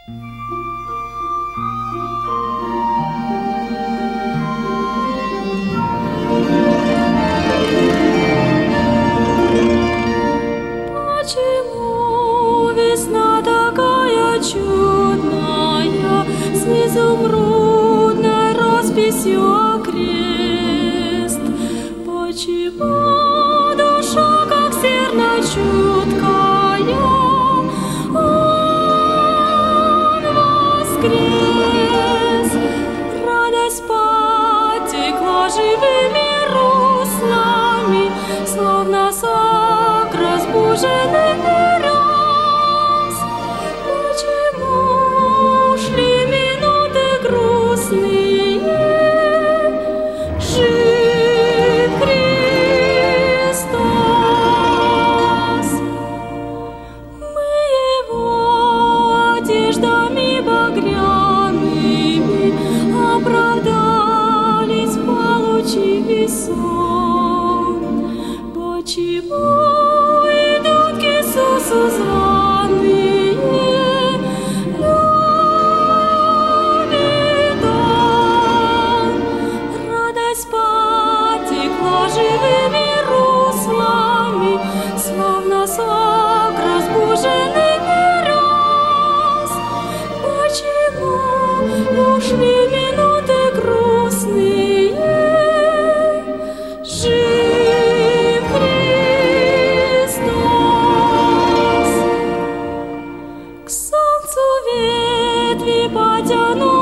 Почему весна такая чудная, с изумрудной росписью крест? Почему душа, как серна чуткая, он воскрес? Радость потекла живыми руслами, словно сок разбуженный раз. Почему шли минуты грустные? Жив Христос. Мы Его одеждами багряными оправдались, получив сон. Почему идут к Иисусу званые? Любит Он. Радость потекла живыми руслами, словно сок разбуженный раз. Почему ушли минуты грустные? Жив Христос. К солнцу ветви потянут